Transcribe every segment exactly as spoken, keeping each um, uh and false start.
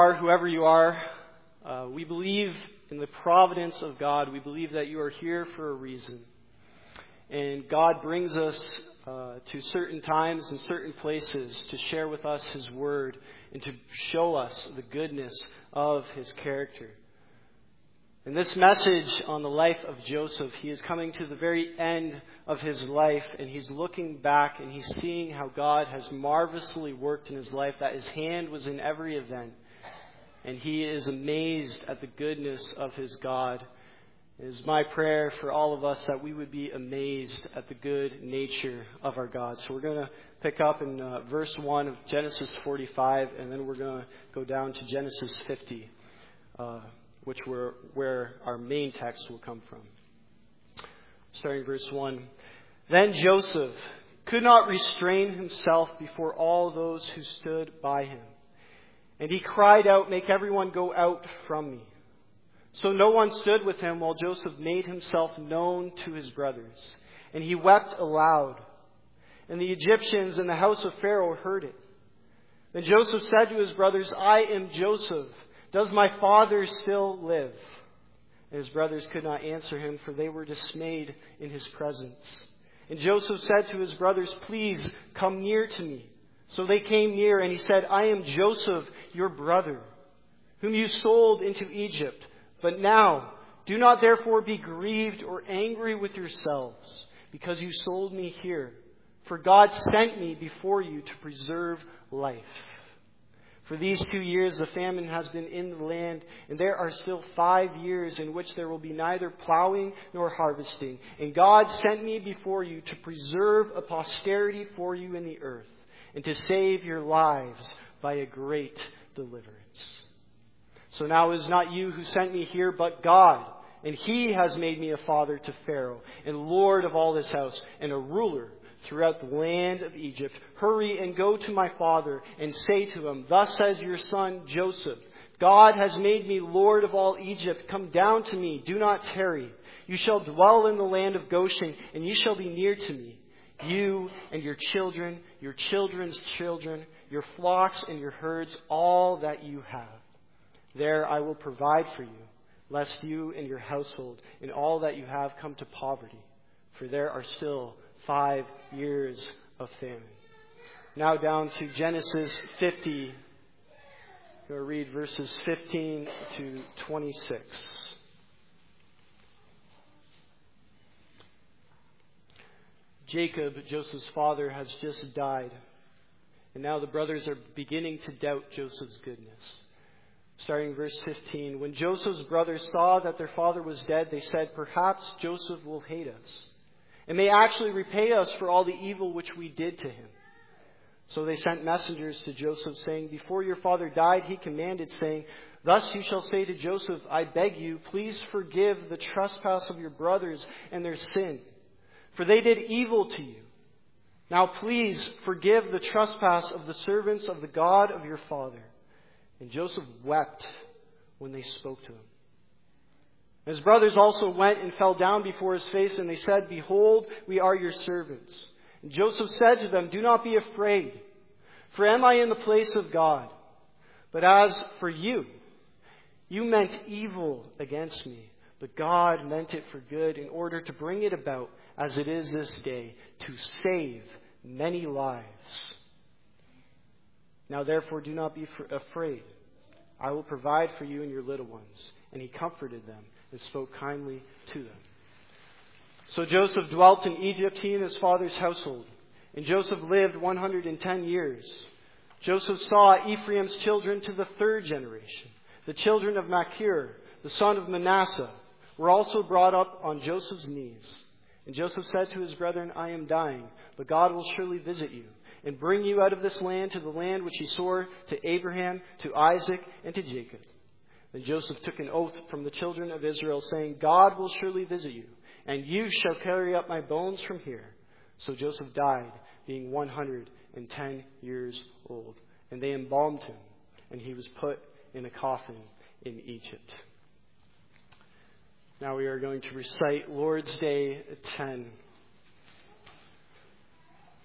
are, whoever you are, uh, we believe in the providence of God. We believe that you are here for a reason. And God brings us uh, to certain times and certain places to share with us His Word and to show us the goodness of His character. In this message on the life of Joseph, he is coming to the very end of his life, and he's looking back and he's seeing how God has marvelously worked in his life, that His hand was in every event. And he is amazed at the goodness of his God. It is my prayer for all of us that we would be amazed at the good nature of our God. So we're going to pick up in uh, verse one of Genesis forty-five, and then we're going to go down to Genesis fifty. Uh, which were where our main text will come from. Starting verse one. Then Joseph could not restrain himself before all those who stood by him. And he cried out, "Make everyone go out from me." So no one stood with him while Joseph made himself known to his brothers. And he wept aloud. And the Egyptians in the house of Pharaoh heard it. Then Joseph said to his brothers, "I am Joseph. Does my father still live?" And his brothers could not answer him, for they were dismayed in his presence. And Joseph said to his brothers, "Please come near to me." So they came near, and he said, "I am Joseph, your brother, whom you sold into Egypt. But now, do not therefore be grieved or angry with yourselves, because you sold me here. For God sent me before you to preserve life. For these two years the famine has been in the land, and there are still five years in which there will be neither plowing nor harvesting. And God sent me before you to preserve a posterity for you in the earth, and to save your lives by a great deliverance. So now it is not you who sent me here, but God. And He has made me a father to Pharaoh, and Lord of all this house, and a ruler throughout the land of Egypt. Hurry and go to my father and say to him, 'Thus says your son Joseph, God has made me Lord of all Egypt. Come down to me, do not tarry. You shall dwell in the land of Goshen, and you shall be near to me, you and your children, your children's children, your flocks and your herds, all that you have. There I will provide for you, lest you and your household and all that you have come to poverty. For there are still five years of famine." Now down to Genesis fifty. We'll read verses fifteen to twenty-six. Jacob, Joseph's father, has just died. And now the brothers are beginning to doubt Joseph's goodness. Starting verse fifteen. When Joseph's brothers saw that their father was dead, they said, "Perhaps Joseph will hate us, and may actually repay us for all the evil which we did to him." So they sent messengers to Joseph, saying, "Before your father died, he commanded, saying, 'Thus you shall say to Joseph, I beg you, please forgive the trespass of your brothers and their sin, for they did evil to you. Now please forgive the trespass of the servants of the God of your father.' And Joseph wept when they spoke to him. His brothers also went and fell down before his face, and they said, 'Behold, we are your servants.' And Joseph said to them, 'Do not be afraid, for am I in the place of God? But as for you, you meant evil against me, but God meant it for good, in order to bring it about, as it is this day, to save many lives. Now therefore do not be afraid. I will provide for you and your little ones.' And he comforted them and spoke kindly to them. So Joseph dwelt in Egypt, he and his father's household. And Joseph lived one hundred ten years. Joseph saw Ephraim's children to the third generation. The children of Machir, the son of Manasseh, were also brought up on Joseph's knees. And Joseph said to his brethren, 'I am dying, but God will surely visit you, and bring you out of this land to the land which he swore to Abraham, to Isaac, and to Jacob.' Then Joseph took an oath from the children of Israel, saying, 'God will surely visit you, and you shall carry up my bones from here.' So Joseph died, being one hundred ten years old. And they embalmed him, and he was put in a coffin in Egypt." Now we are going to recite Lord's Day ten.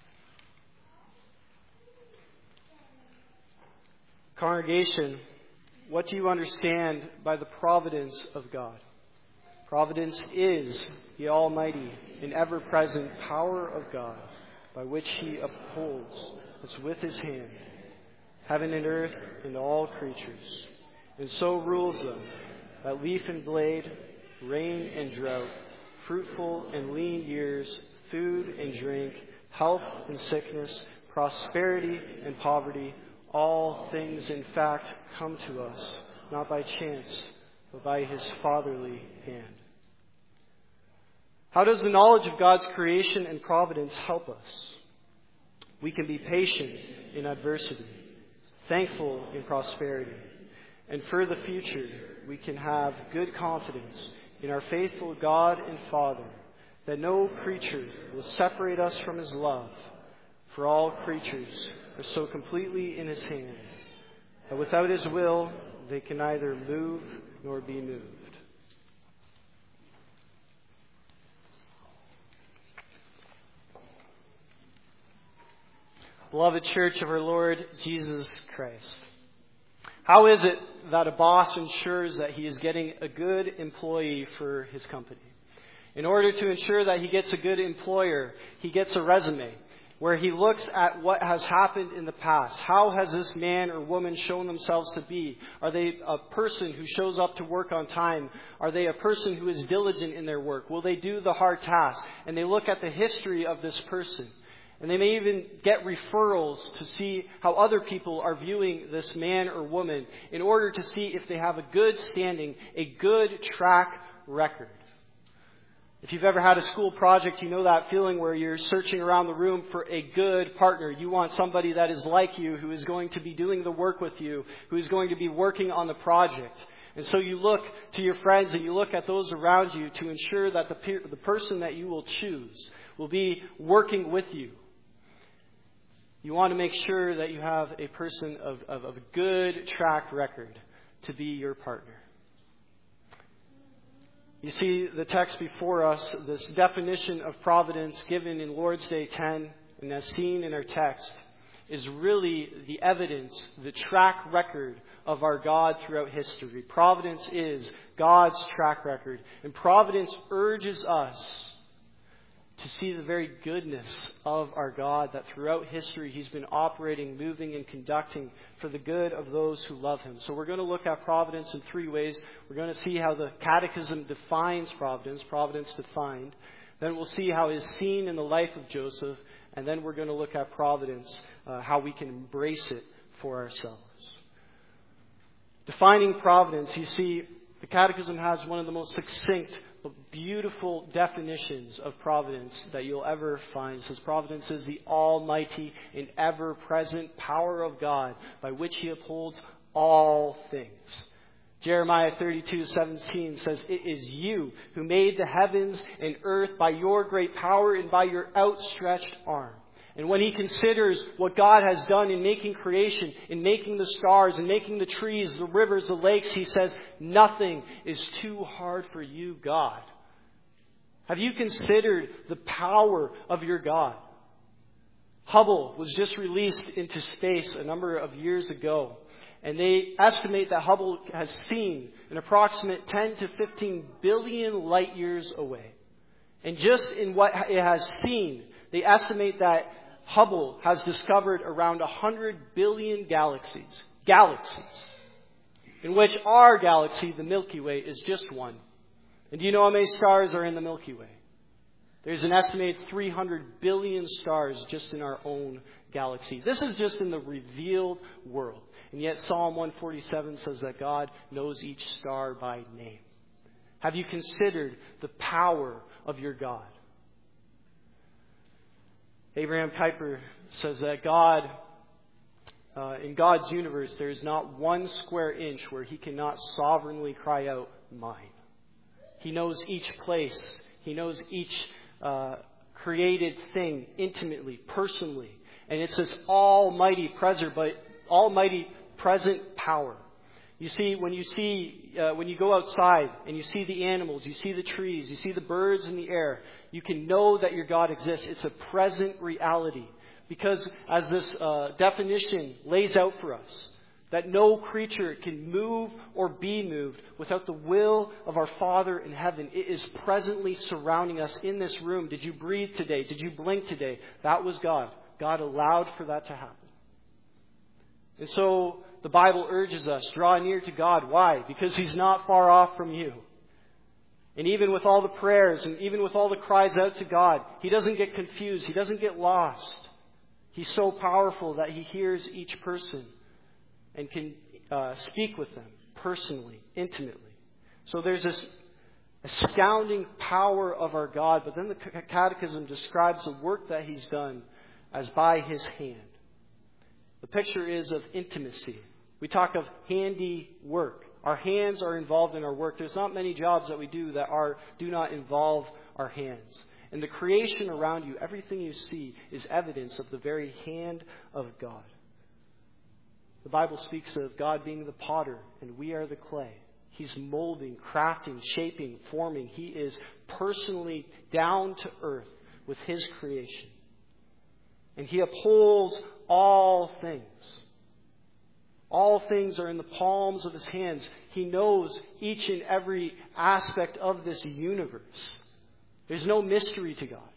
Congregation, what do you understand by the providence of God? Providence is the almighty and ever-present power of God, by which he upholds, as with his hand, heaven and earth and all creatures, and so rules them, that leaf and blade, rain and drought, fruitful and lean years, food and drink, health and sickness, prosperity and poverty, all things in fact come to us, not by chance, but by his fatherly hand. How does the knowledge of God's creation and providence help us? We can be patient in adversity, thankful in prosperity, and for the future, we can have good confidence in our faithful God and Father, that no creature will separate us from his love, for all creatures are so completely in his hand, that without his will, they can neither move nor be moved. Beloved Church of our Lord Jesus Christ, how is it that a boss ensures that he is getting a good employee for his company? In order to ensure that he gets a good employer, he gets a resume where he looks at what has happened in the past. How has this man or woman shown themselves to be? Are they a person who shows up to work on time? Are they a person who is diligent in their work? Will they do the hard task? And they look at the history of this person. And they may even get referrals to see how other people are viewing this man or woman in order to see if they have a good standing, a good track record. If you've ever had a school project, you know that feeling where you're searching around the room for a good partner. You want somebody that is like you, who is going to be doing the work with you, who is going to be working on the project. And so you look to your friends and you look at those around you to ensure that the, pe- the person that you will choose will be working with you. You want to make sure that you have a person of, of, of a good track record to be your partner. You see the text before us, this definition of providence given in Lord's Day ten, and as seen in our text, is really the evidence, the track record of our God throughout history. Providence is God's track record. And providence urges us to see the very goodness of our God, that throughout history he's been operating, moving, and conducting for the good of those who love him. So we're going to look at providence in three ways. We're going to see how the Catechism defines providence, providence defined. Then we'll see how it is seen in the life of Joseph. And then we're going to look at providence, uh, how we can embrace it for ourselves. Defining providence, you see, the Catechism has one of the most succinct, beautiful definitions of providence that you'll ever find. It says providence is the almighty and ever-present power of God by which he upholds all things. Jeremiah thirty-two seventeen says, "It is you who made the heavens and earth by your great power and by your outstretched arm." And when he considers what God has done in making creation, in making the stars, in making the trees, the rivers, the lakes, he says, nothing is too hard for you, God. Have you considered the power of your God? Hubble was just released into space a number of years ago. And they estimate that Hubble has seen an approximate ten to fifteen billion light years away. And just in what it has seen, they estimate that Hubble has discovered around one hundred billion galaxies. Galaxies. In which our galaxy, the Milky Way, is just one. And do you know how many stars are in the Milky Way? There's an estimated three hundred billion stars just in our own galaxy. This is just in the revealed world. And yet Psalm one forty-seven says that God knows each star by name. Have you considered the power of your God? Abraham Kuyper says that God, uh, in God's universe, there is not one square inch where he cannot sovereignly cry out, mine. He knows each place. He knows each uh, created thing intimately, personally. And it's this almighty present, but almighty present power. You see, when you see, uh, when you go outside and you see the animals, you see the trees, you see the birds in the air, you can know that your God exists. It's a present reality. Because as this uh, definition lays out for us, That no creature can move or be moved without the will of our Father in heaven. It is presently surrounding us in this room. Did you breathe today? Did you blink today? That was God. God allowed for that to happen. And so the Bible urges us, draw near to God. Why? Because He's not far off from you. And even with all the prayers and even with all the cries out to God, He doesn't get confused. He doesn't get lost. He's so powerful that He hears each person and can uh, speak with them personally, intimately. So there's this astounding power of our God, but then the Catechism describes the work that He's done as by His hand. The picture is of intimacy. We talk of handy work. Our hands are involved in our work. There's not many jobs that we do that are do not involve our hands. And the creation around you, everything you see, is evidence of the very hand of God. The Bible speaks of God being the potter and we are the clay. He's molding, crafting, shaping, forming. He is personally down to earth with His creation. And He upholds all things. All things are in the palms of His hands. He knows each and every aspect of this universe. There's no mystery to God.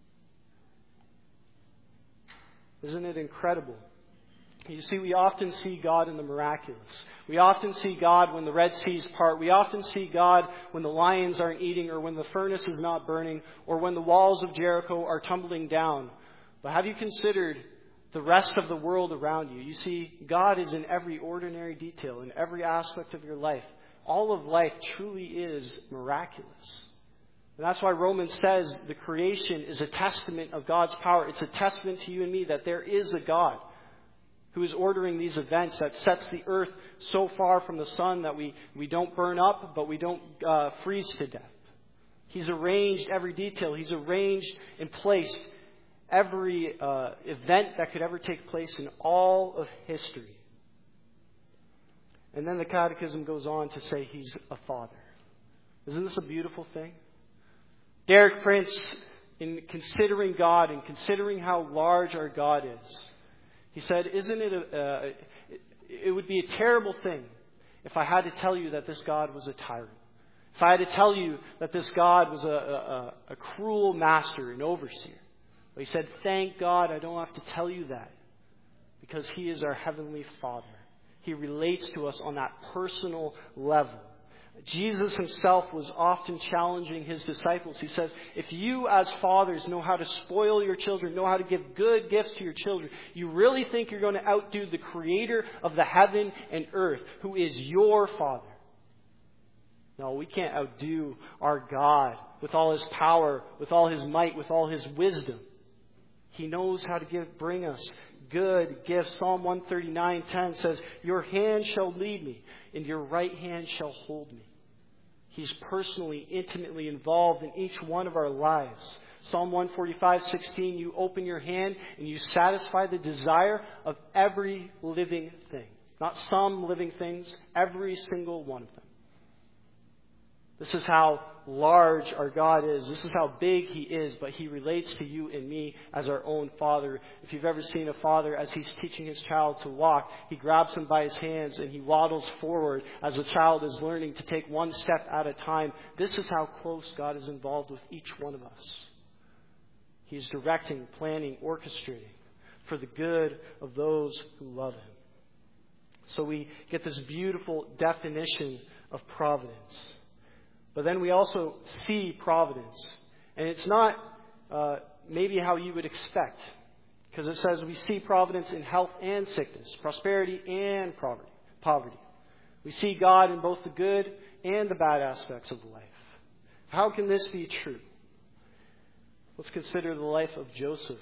Isn't it incredible? You see, we often see God in the miraculous. We often see God when the Red Seas part. We often see God when the lions aren't eating or when the furnace is not burning or when the walls of Jericho are tumbling down. But have you considered the rest of the world around you? You see, God is in every ordinary detail, in every aspect of your life. All of life truly is miraculous. And that's why Romans says the creation is a testament of God's power. It's a testament to you and me that there is a God who is ordering these events, that sets the earth so far from the sun that we, we don't burn up, but we don't uh, freeze to death. He's arranged every detail. He's arranged and placed every uh, event that could ever take place in all of history. And then the Catechism goes on to say He's a Father. Isn't this a beautiful thing? Derek Prince, in considering God and considering how large our God is, he said, isn't it a, uh, it would be a terrible thing if I had to tell you that this God was a tyrant. If I had to tell you that this God was a, a, a cruel master, an overseer. But he said, thank God I don't have to tell you that, because He is our Heavenly Father. He relates to us on that personal level. Jesus Himself was often challenging His disciples. He says, if you as fathers know how to spoil your children, know how to give good gifts to your children, you really think you're going to outdo the Creator of the heaven and earth, who is your Father? No, we can't outdo our God with all His power, with all His might, with all His wisdom. He knows how to give, bring us good gifts. Psalm one thirty-nine ten says, your hand shall lead me, and your right hand shall hold me. He's personally, intimately involved in each one of our lives. Psalm one forty-five sixteen, you open your hand and you satisfy the desire of every living thing. Not some living things, every single one of them. This is how large our God is. This is how big He is, but He relates to you and me as our own Father. If you've ever seen a father as he's teaching his child to walk, he grabs him by his hands and he waddles forward as the child is learning to take one step at a time. This is how close God is involved with each one of us. He's directing, planning, orchestrating for the good of those who love Him. So we get this beautiful definition of providence. But then we also see providence. And it's not uh, maybe how you would expect. Because it says we see providence in health and sickness, prosperity and poverty. We see God in both the good and the bad aspects of life. How can this be true? Let's consider the life of Joseph.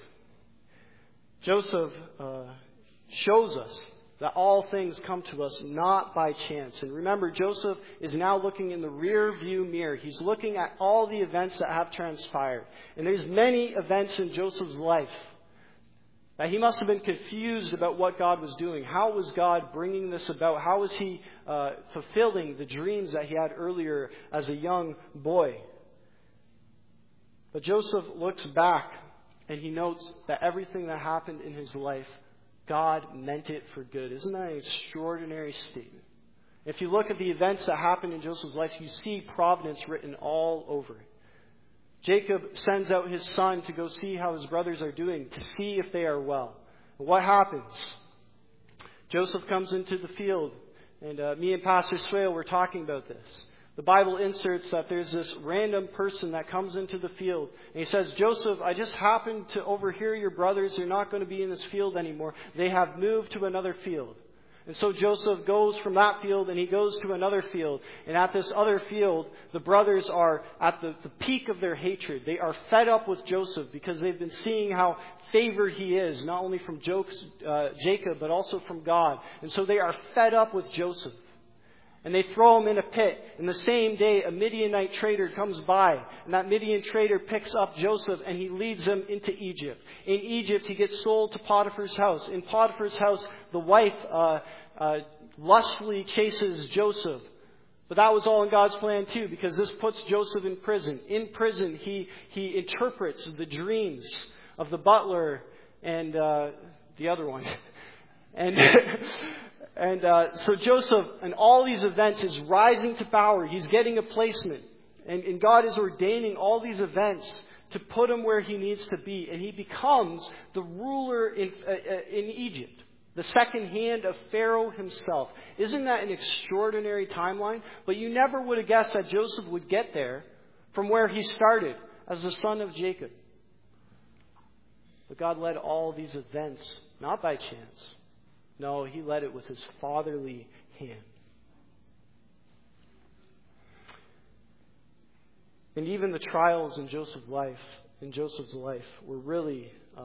Joseph uh, shows us that all things come to us not by chance. And remember, Joseph is now looking in the rear view mirror. He's looking at all the events that have transpired. And there's many events in Joseph's life that he must have been confused about what God was doing. How was God bringing this about? How was He uh, fulfilling the dreams that he had earlier as a young boy? But Joseph looks back and he notes that everything that happened in his life God meant it for good. Isn't that an extraordinary statement? If you look at the events that happened in Joseph's life, you see providence written all over it. Jacob sends out his son to go see how his brothers are doing, to see if they are well. What happens? Joseph comes into the field, and uh, me and Pastor Swale were talking about this. The Bible inserts that there's this random person that comes into the field, and he says, Joseph, I just happened to overhear your brothers. They're not going to be in this field anymore. They have moved to another field. And so Joseph goes from that field and he goes to another field. And at this other field, the brothers are at the, the peak of their hatred. They are fed up with Joseph because they've been seeing how favored he is, not only from uh, Jacob, but also from God. And so they are fed up with Joseph. And they throw him in a pit. And the same day, a Midianite trader comes by. And that Midian trader picks up Joseph and he leads him into Egypt. In Egypt, he gets sold to Potiphar's house. In Potiphar's house, the wife uh, uh, lustfully chases Joseph. But that was all in God's plan too, because this puts Joseph in prison. In prison, he, he interprets the dreams of the butler and uh, the other one. And... And uh, so Joseph, in all these events, is rising to power. He's getting a placement. And, and God is ordaining all these events to put him where he needs to be. And he becomes the ruler in, uh, in Egypt, the second hand of Pharaoh himself. Isn't that an extraordinary timeline? But you never would have guessed that Joseph would get there from where he started as the son of Jacob. But God led all these events, not by chance. No, he led it with his fatherly hand. And even the trials in Joseph's life, in Joseph's life, were really uh,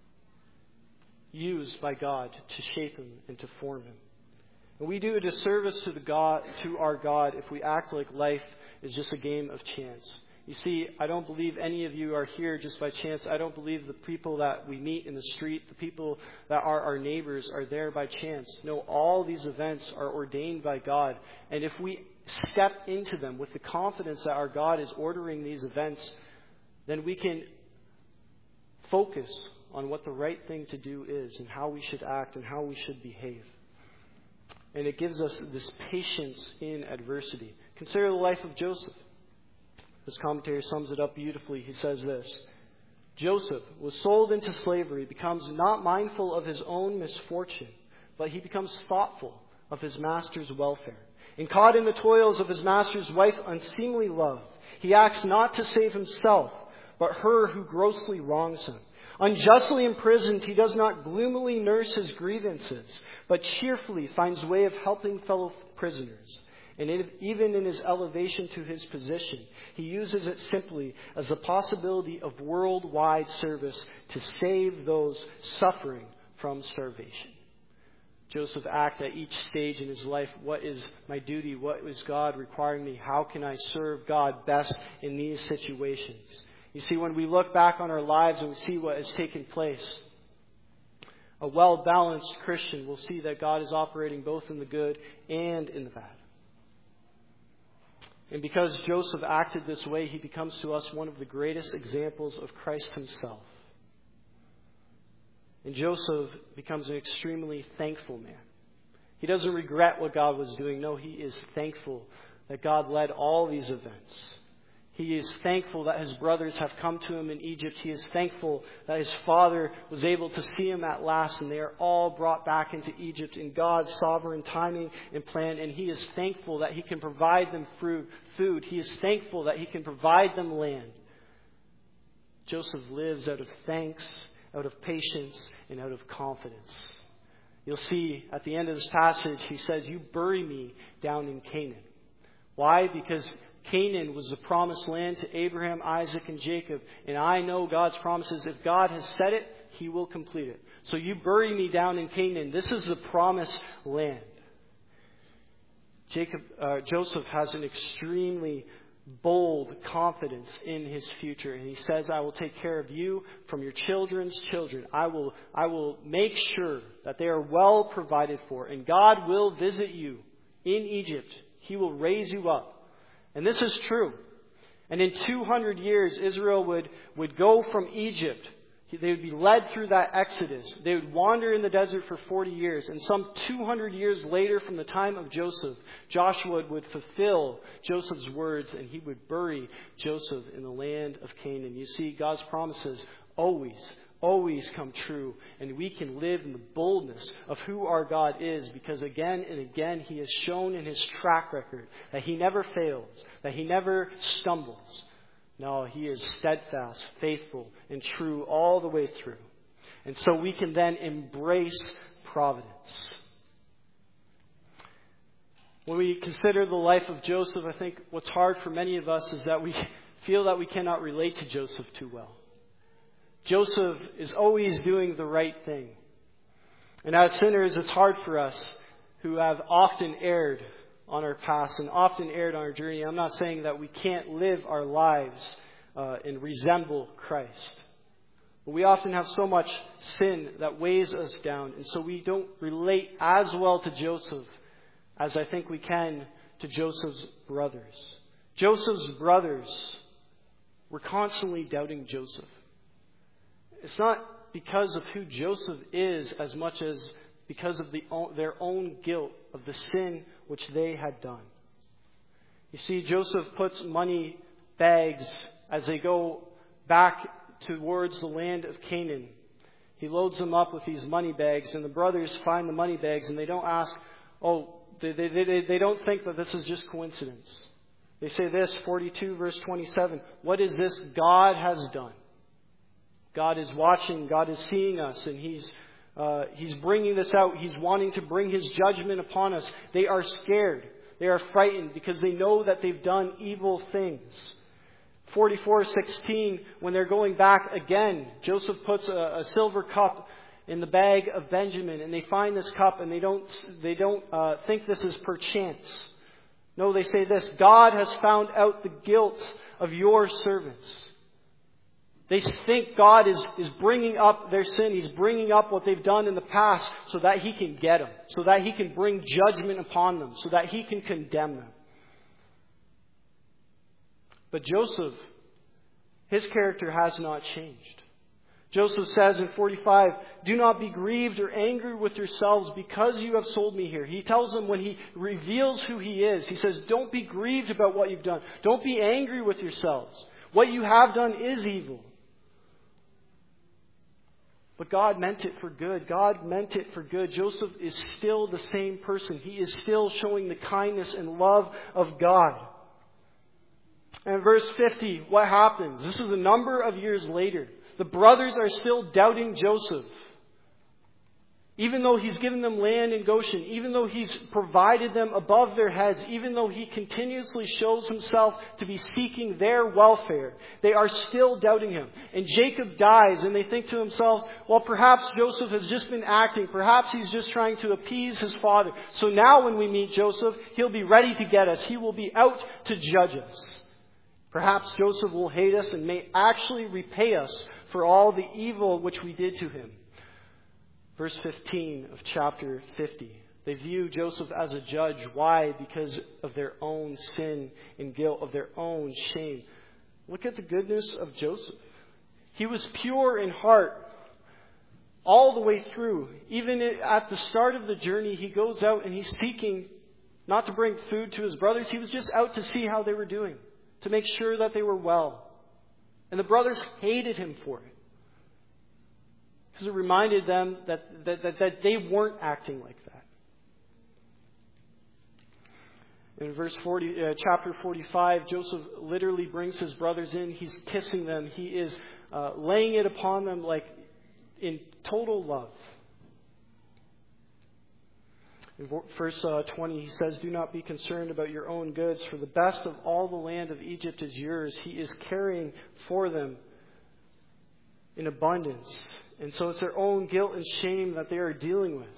used by God to shape him and to form him. And we do a disservice to the God, to our God, if we act like life is just a game of chance. You see, I don't believe any of you are here just by chance. I don't believe the people that we meet in the street, the people that are our neighbors, are there by chance. No, all these events are ordained by God. And if we step into them with the confidence that our God is ordering these events, then we can focus on what the right thing to do is and how we should act and how we should behave. And it gives us this patience in adversity. Consider the life of Joseph. This commentary sums it up beautifully. He says this: Joseph was sold into slavery, becomes not mindful of his own misfortune, but he becomes thoughtful of his master's welfare. And caught in the toils of his master's wife unseemly love, he acts not to save himself, but her who grossly wrongs him. Unjustly imprisoned, he does not gloomily nurse his grievances, but cheerfully finds way of helping fellow prisoners. And even in his elevation to his position, he uses it simply as a possibility of worldwide service to save those suffering from starvation. Joseph acted at each stage in his life. What is my duty? What is God requiring me? How can I serve God best in these situations? You see, when we look back on our lives and we see what has taken place, a well-balanced Christian will see that God is operating both in the good and in the bad. And because Joseph acted this way, he becomes to us one of the greatest examples of Christ himself. And Joseph becomes an extremely thankful man. He doesn't regret what God was doing. No, he is thankful that God led all these events. He is thankful that his brothers have come to him in Egypt. He is thankful that his father was able to see him at last, and they are all brought back into Egypt in God's sovereign timing and plan. And he is thankful that he can provide them food. He is thankful that he can provide them land. Joseph lives out of thanks, out of patience, and out of confidence. You'll see at the end of this passage, he says, "You bury me down in Canaan." Why? Because Canaan was the promised land to Abraham, Isaac, and Jacob. And I know God's promises. If God has said it, he will complete it. So you bury me down in Canaan. This is the promised land. Jacob, uh, Joseph has an extremely bold confidence in his future. And he says, I will take care of you from your children's children. I will, I will make sure that they are well provided for. And God will visit you in Egypt. He will raise you up. And this is true. And in two hundred years, Israel would, would go from Egypt. They would be led through that exodus. They would wander in the desert for forty years. And some two hundred years later from the time of Joseph, Joshua would fulfill Joseph's words and he would bury Joseph in the land of Canaan. You see, God's promises always, always come true. And we can live in the boldness of who our God is, because again and again He has shown in His track record that He never fails, that He never stumbles. No, He is steadfast, faithful, and true all the way through. And so we can then embrace providence. When we consider the life of Joseph, I think what's hard for many of us is that we feel that we cannot relate to Joseph too well. Joseph is always doing the right thing. And as sinners, it's hard for us who have often erred on our past and often erred on our journey. I'm not saying that we can't live our lives uh, and resemble Christ. But we often have so much sin that weighs us down. And so we don't relate as well to Joseph as I think we can to Joseph's brothers. Joseph's brothers were constantly doubting Joseph. It's not because of who Joseph is as much as because of the, their own guilt of the sin which they had done. You see, Joseph puts money bags as they go back towards the land of Canaan. He loads them up with these money bags, and the brothers find the money bags, and they don't ask, oh, they, they, they, they don't think that this is just coincidence. They say this, forty-two verse twenty-seven, what is this God has done? God is watching, God is seeing us, and He's Uh, he's bringing this out. He's wanting to bring His judgment upon us. They are scared. They are frightened because they know that they've done evil things. forty-four sixteen, when they're going back again, Joseph puts a, a silver cup in the bag of Benjamin, and they find this cup, and they don't they don't uh, think this is perchance. No, they say this, God has found out the guilt of your servants. They think God is, is bringing up their sin. He's bringing up what they've done in the past so that He can get them, so that He can bring judgment upon them, so that He can condemn them. But Joseph, his character has not changed. Joseph says in forty-five, do not be grieved or angry with yourselves because you have sold me here. He tells them when he reveals who he is, he says, don't be grieved about what you've done. Don't be angry with yourselves. What you have done is evil. But God meant it for good. God meant it for good. Joseph is still the same person. He is still showing the kindness and love of God. And in verse fifty, what happens? This is a number of years later. The brothers are still doubting Joseph. Even though He's given them land in Goshen, even though He's provided them above their heads, even though He continuously shows Himself to be seeking their welfare, they are still doubting Him. And Jacob dies, and they think to themselves, well, perhaps Joseph has just been acting. Perhaps he's just trying to appease his father. So now when we meet Joseph, he'll be ready to get us. He will be out to judge us. Perhaps Joseph will hate us and may actually repay us for all the evil which we did to him. Verse fifteen of chapter fifty. They view Joseph as a judge. Why? Because of their own sin and guilt, of their own shame. Look at the goodness of Joseph. He was pure in heart all the way through. Even at the start of the journey, he goes out and he's seeking not to bring food to his brothers. He was just out to see how they were doing, to make sure that they were well. And the brothers hated him for it. Because it reminded them that, that, that, that they weren't acting like that. In verse forty, uh, chapter forty-five, Joseph literally brings his brothers in. He's kissing them. He is uh, laying it upon them like in total love. In verse uh, twenty, he says, do not be concerned about your own goods, for the best of all the land of Egypt is yours. He is caring for them in abundance. And so it's their own guilt and shame that they are dealing with.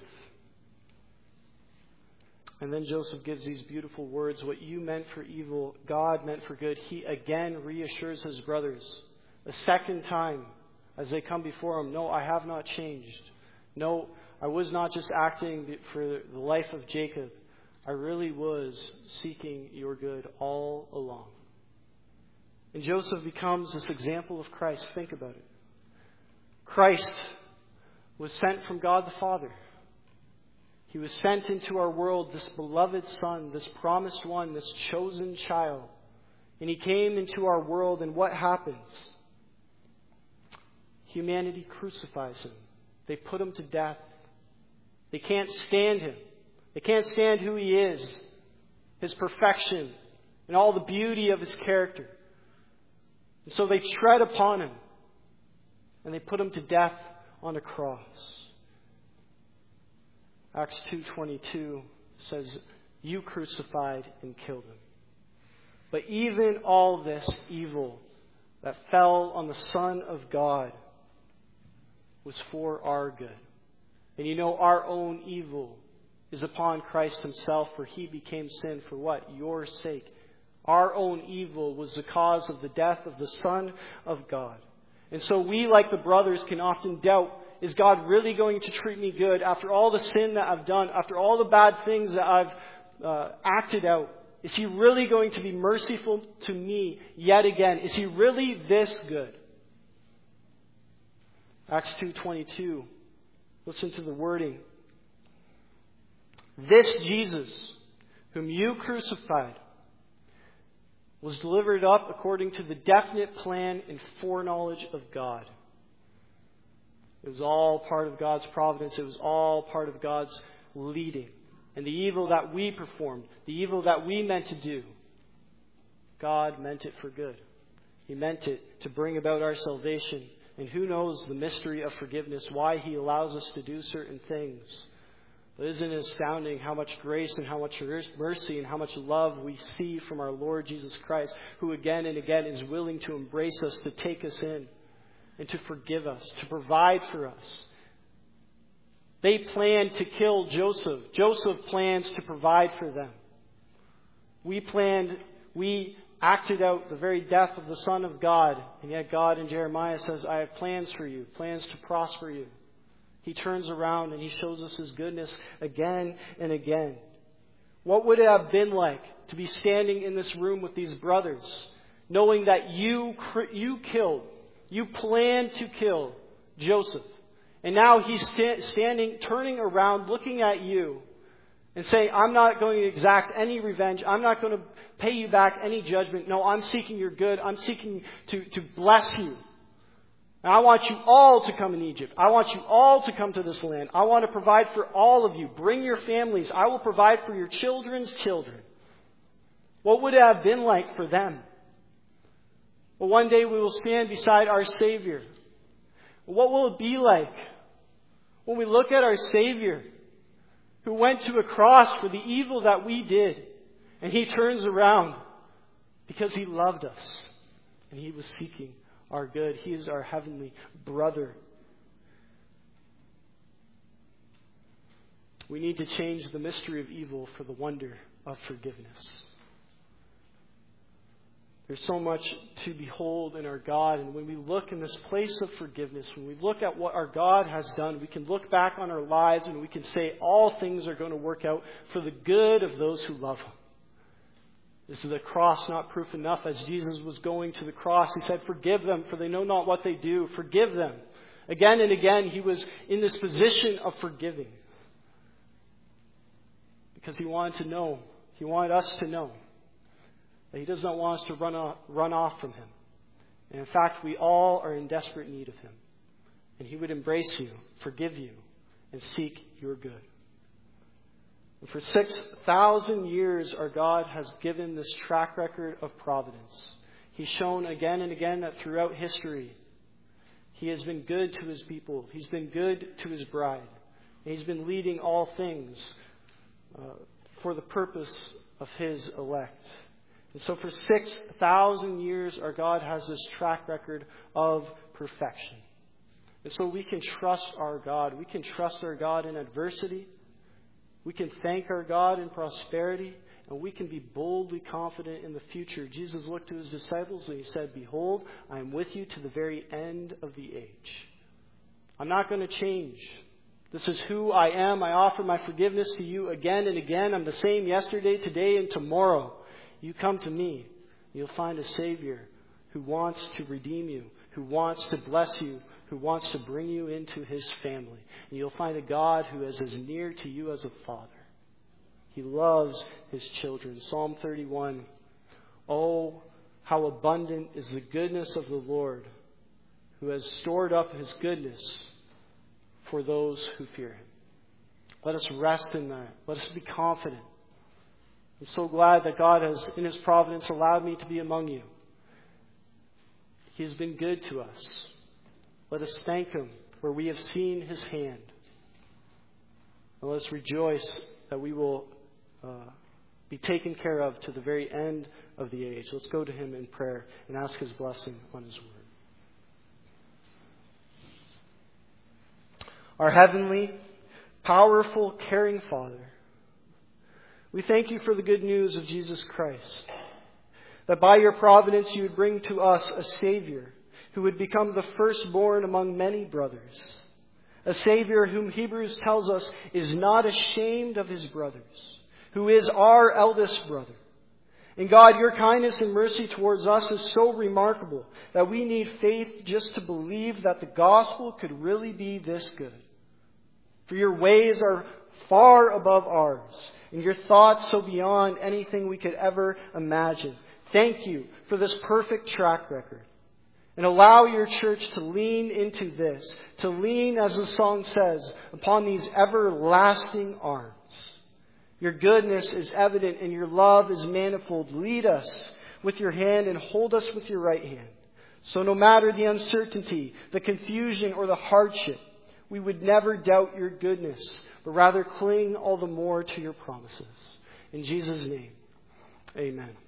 And then Joseph gives these beautiful words, what you meant for evil, God meant for good. He again reassures his brothers a second time as they come before him, no, I have not changed. No, I was not just acting for the life of Jacob. I really was seeking your good all along. And Joseph becomes this example of Christ. Think about it. Christ was sent from God the Father. He was sent into our world, this beloved Son, this promised one, this chosen child. And He came into our world, and what happens? Humanity crucifies Him. They put Him to death. They can't stand Him. They can't stand who He is, His perfection, and all the beauty of His character. And so they tread upon Him, and they put Him to death on a cross. Acts two twenty-two says, "You crucified and killed Him." But even all this evil that fell on the Son of God was for our good. And you know, our own evil is upon Christ Himself, for He became sin for what? Your sake. Our own evil was the cause of the death of the Son of God. And so we, like the brothers, can often doubt, is God really going to treat me good after all the sin that I've done, after all the bad things that I've uh, acted out? Is He really going to be merciful to me yet again? Is He really this good? Acts two twenty-two. Listen to the wording. "This Jesus, whom you crucified, was delivered up according to the definite plan and foreknowledge of God." It was all part of God's providence. It was all part of God's leading. And the evil that we performed, the evil that we meant to do, God meant it for good. He meant it to bring about our salvation. And who knows the mystery of forgiveness, why He allows us to do certain things. But isn't it astounding how much grace and how much mercy and how much love we see from our Lord Jesus Christ, who again and again is willing to embrace us, to take us in, and to forgive us, to provide for us. They planned to kill Joseph. Joseph plans to provide for them. We planned, we acted out the very death of the Son of God. And yet God in Jeremiah says, "I have plans for you, plans to prosper you." He turns around and He shows us His goodness again and again. What would it have been like to be standing in this room with these brothers, knowing that you, you killed, you planned to kill Joseph. And now he's sta- standing, turning around, looking at you and saying, "I'm not going to exact any revenge. I'm not going to pay you back any judgment. No, I'm seeking your good. I'm seeking to, to bless you. And I want you all to come in Egypt. I want you all to come to this land. I want to provide for all of you. Bring your families. I will provide for your children's children." What would it have been like for them? Well, one day we will stand beside our Savior. What will it be like when we look at our Savior, who went to a cross for the evil that we did, and He turns around because He loved us and He was seeking our good? He is our heavenly brother. We need to change the mystery of evil for the wonder of forgiveness. There's so much to behold in our God. And when we look in this place of forgiveness, when we look at what our God has done, we can look back on our lives and we can say all things are going to work out for the good of those who love Him. This is the cross not proof enough. As Jesus was going to the cross, He said, "Forgive them, for they know not what they do." Forgive them. Again and again, He was in this position of forgiving. Because He wanted to know, He wanted us to know, that He does not want us to run off, run off from Him. And in fact, we all are in desperate need of Him. And He would embrace you, forgive you, and seek your good. And for six thousand years, our God has given this track record of providence. He's shown again and again that throughout history, He has been good to His people. He's been good to His bride. And He's been leading all things uh, for the purpose of His elect. And so for six thousand years, our God has this track record of perfection. And so we can trust our God. We can trust our God in adversity. We can thank our God in prosperity. And we can be boldly confident in the future. Jesus looked to His disciples and He said, "Behold, I am with you to the very end of the age." I'm not going to change. This is who I am. I offer my forgiveness to you again and again. I'm the same yesterday, today, and tomorrow. You come to me, you'll find a Savior who wants to redeem you, who wants to bless you, who wants to bring you into his family. And you'll find a God who is as near to you as a father. He loves his children. Psalm thirty-one. Oh, how abundant is the goodness of the Lord, who has stored up his goodness for those who fear him. Let us rest in that. Let us be confident. I'm so glad that God has, in his providence, allowed me to be among you. He has been good to us. Let us thank him where we have seen his hand. And let us rejoice that we will uh, be taken care of to the very end of the age. Let's go to him in prayer and ask his blessing on his word. Our heavenly, powerful, caring Father, we thank you for the good news of Jesus Christ, that by your providence you would bring to us a Savior who would become the firstborn among many brothers, a Savior whom Hebrews tells us is not ashamed of his brothers, who is our eldest brother. And God, your kindness and mercy towards us is so remarkable that we need faith just to believe that the gospel could really be this good. For your ways are far above ours, and your thoughts so beyond anything we could ever imagine. Thank you for this perfect track record. And allow your church to lean into this, to lean, as the song says, upon these everlasting arms. Your goodness is evident and your love is manifold. Lead us with your hand and hold us with your right hand. So no matter the uncertainty, the confusion, or the hardship, we would never doubt your goodness, but rather cling all the more to your promises. In Jesus' name, amen.